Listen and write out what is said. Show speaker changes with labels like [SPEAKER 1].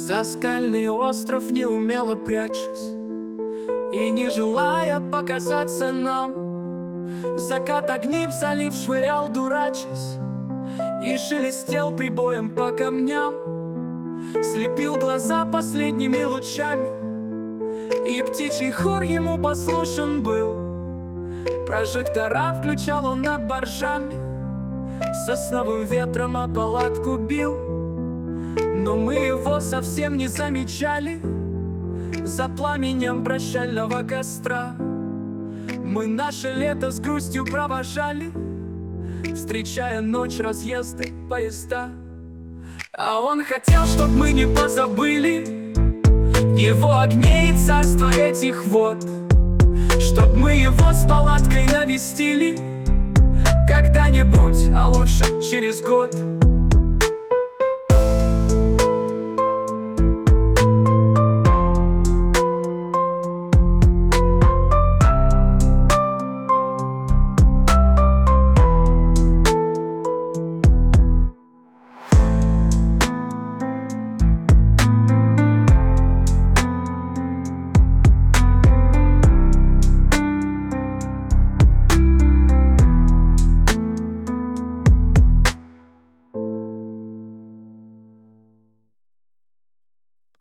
[SPEAKER 1] За скальный остров неумело прячась и не желая показаться нам, закат огней в залив швырял, дурачась, и шелестел прибоем по камням. Слепил глаза последними лучами, и птичий хор ему послушен был. Прожектора включал он над боржами, сосновым ветром о палатку бил. Но мы его совсем не замечали за пламенем прощального костра. Мы наше лето с грустью провожали, встречая ночь разъезды поезда. А он хотел, чтоб мы не позабыли его огней и царства этих вод, чтоб мы его с палаткой навестили когда-нибудь, а лучше через год.